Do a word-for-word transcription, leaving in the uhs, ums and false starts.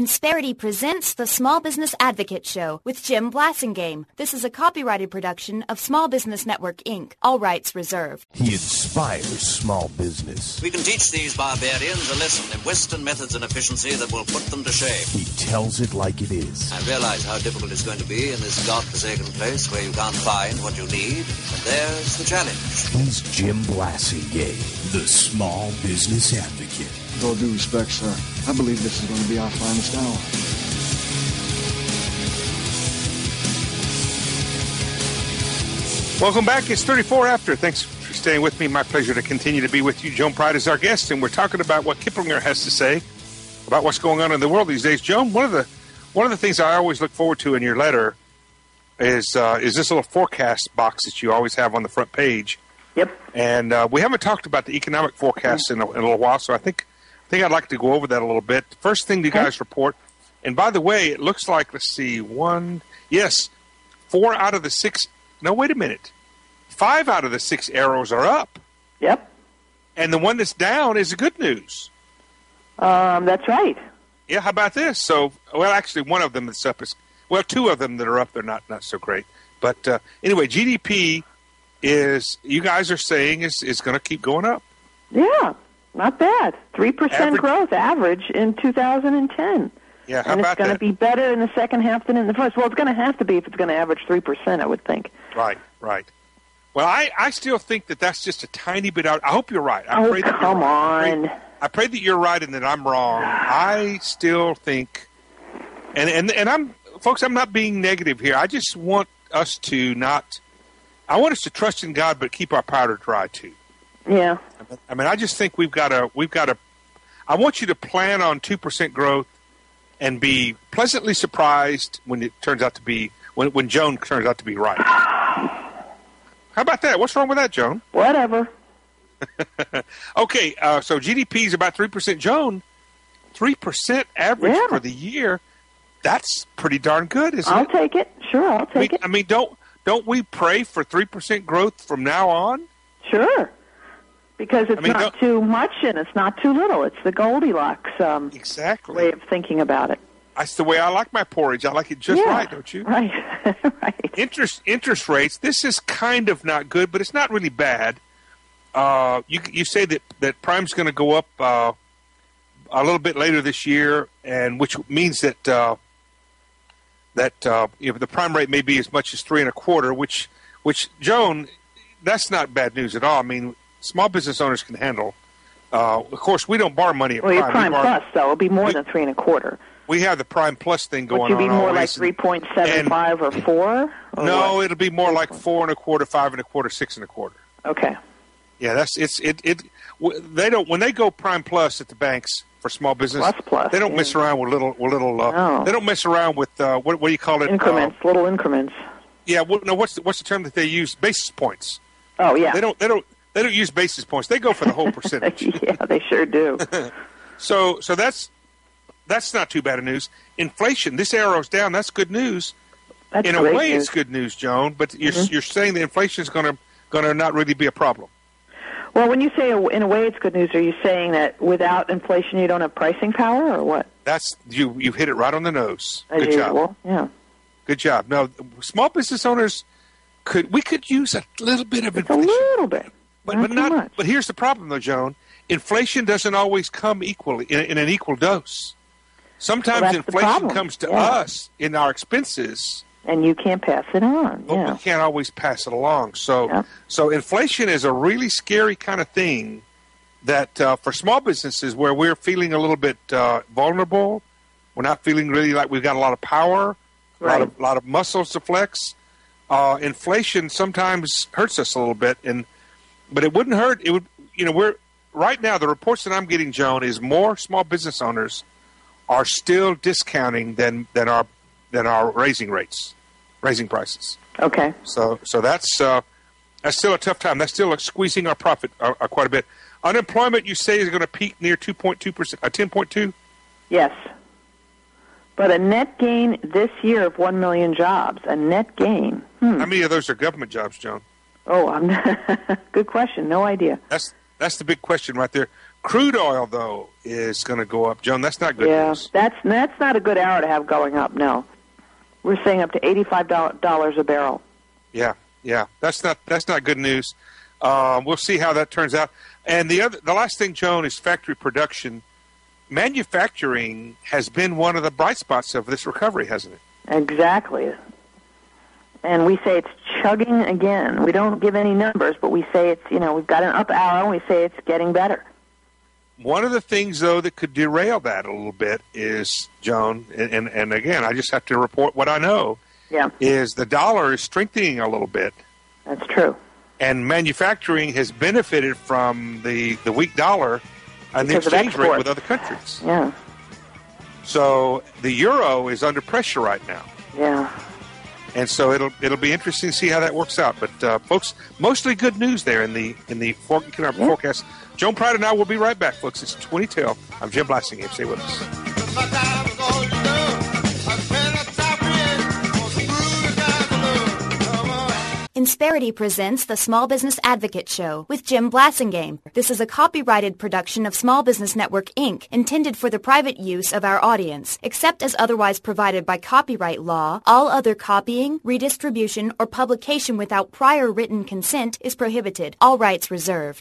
Insperity presents the Small Business Advocate Show with Jim Blasingame. This is a copyrighted production of Small Business Network, Incorporated. All rights reserved. He inspires small business. We can teach these barbarians a lesson in Western methods and efficiency that will put them to shame. He tells it like it is. I realize how difficult it's going to be in this godforsaken place where you can't find what you need, but there's the challenge. He's Jim Blasingame, the Small Business Advocate. With all due respect, sir, I believe this is going to be our finest hour. Welcome back. It's thirty-four after. Thanks for staying with me. My pleasure to continue to be with you. Joan Pride is our guest, and we're talking about what Kiplinger has to say about what's going on in the world these days. Joan, one of the one of the things I always look forward to in your letter is uh, is this little forecast box that you always have on the front page. Yep. And uh, we haven't talked about the economic forecast in a, in a little while, so I think I think I'd like to go over that a little bit. First thing you guys report, and by the way, it looks like, let's see, one, yes, four out of the six, no, wait a minute, five out of the six arrows are up. Yep. And the one that's down is the good news. Um, that's right. Yeah, how about this? So, well, actually, one of them that's up is, well, two of them that are up, they're not, not so great. But uh, anyway, G D P is, you guys are saying, is, is going to keep going up. Yeah. Not bad. three percent Average. growth average in two thousand ten. Yeah, how and about it's going to that? be better in the second half than in the first. Well, it's going to have to be if it's going to average three percent, I would think. Right, right. Well, I, I still think that that's just a tiny bit out. I hope you're right. I Oh, pray that you're come right. on. I pray, I pray that you're right and that I'm wrong. I still think, and, and, and I'm, folks, I'm not being negative here. I just want us to not, I want us to trust in God but keep our powder dry, too. Yeah. I mean, I just think we've got to, we've got to, I want you to plan on two percent growth and be pleasantly surprised when it turns out to be, when, when Joan turns out to be right. How about that? What's wrong with that, Joan? Whatever. Okay, uh, so G D P is about three percent. Joan, three percent average Yeah. for the year, that's pretty darn good, isn't I'll it? take it. Sure, I'll I mean, take it. I mean, don't, don't we pray for three percent growth from now on? Sure. Because it's I mean, not don't- too much and it's not too little. It's the Goldilocks um, Exactly. way of thinking about it. That's the way I like my porridge. I like it just Yeah, right, don't you? Right. right. Interest interest rates. This is kind of not good, but it's not really bad. Uh, you you say that that prime's going to go up uh, a little bit later this year, and which means that uh, that uh, you know, the prime rate may be as much as three and a quarter. Which which Joan, that's not bad news at all. I mean, small business owners can handle. Uh, of course, we don't borrow money at Well, your prime. prime We borrow- plus, though, will be more we- than three and a quarter. We have the prime plus thing going Would you be on more like always. three point seven five or four? Or No, what? it'll be more like four and a quarter, five and a quarter, six and a quarter. Okay. Yeah, that's it's it it. w- They don't when they go prime plus at the banks for small business. Plus plus, They don't yeah. mess around with little with little. Uh, No. They don't mess around with uh, what what do you call it? Increments, Uh, little increments. yeah. What, no, what's the, what's the term that they use? Basis points. Oh, yeah. They don't they don't they don't use basis points. They go for the whole percentage. Yeah, they sure do. So so that's that's not too bad of news. Inflation. This arrow's down. That's good news. That's In a great way, news. it's good news, Joan. But you're Mhm. you're saying that inflation is going to going to not really be a problem. Well, when you say a- in a way it's good news, are you saying that without inflation you don't have pricing power, or what? That's you. You hit it right on the nose. As Good job. usual, yeah. Good job. Now, small business owners could we could use a little bit of It's a inflation, little bit, but not but too not. much. But here's the problem, though, Joan. Inflation doesn't always come equally in, in an equal dose. Sometimes Well, that's the inflation problem. comes to Yeah. us in our expenses, And you can't pass it on. but Yeah. we can't always pass it along. So, Yeah. so inflation is a really scary kind of thing that uh, for small businesses where we're feeling a little bit uh, vulnerable, we're not feeling really like we've got a lot of power, a lot Right. of, lot of muscles to flex. Uh, inflation sometimes hurts us a little bit, and but it wouldn't hurt. It would, you know, we're right now. The reports that I'm getting, Joan, is more small business owners are still discounting than than our than our raising rates, raising prices. Okay. So so that's uh, that's still a tough time. That's still squeezing our profit uh, uh, quite a bit. Unemployment, you say, is going to peak near two point two percent, uh, ten point two. Yes. But a net gain this year of one million jobs. A net gain. Hmm. How many of those are government jobs, Joan? Oh, I'm good question. No idea. That's that's the big question right there. Crude oil, though, is going to go up. Joan, that's not good yeah, news. that's that's not a good hour to have going up. No, we're saying up to eighty-five dollars a barrel. Yeah, yeah, that's not that's not good news. Um, we'll see how that turns out. And the other, the last thing, Joan, is factory production. Manufacturing has been one of the bright spots of this recovery, hasn't it? Exactly. And we say it's chugging again. We don't give any numbers, but we say it's, you know, we've got an up hour, and we say it's getting better. One of the things, though, that could derail that a little bit is, Joan, and, and, and again, I just have to report what I know, yeah. is the dollar is strengthening a little bit. That's true. And manufacturing has benefited from the, the weak dollar and the Because of exchange rate exports. with other countries. Yeah. So the euro is under pressure right now. Yeah. And so it'll it'll be interesting to see how that works out. But uh, folks, mostly good news there in the in the for, in our Yeah. forecast. Joan Pride and I will be right back, folks. It's twenty till. I'm Jim Blassingame. Stay with us. Insperity presents the Small Business Advocate Show with Jim Blassingame. This is a copyrighted production of Small Business Network, Incorporated, intended for the private use of our audience. Except as otherwise provided by copyright law, all other copying, redistribution, or publication without prior written consent is prohibited. All rights reserved.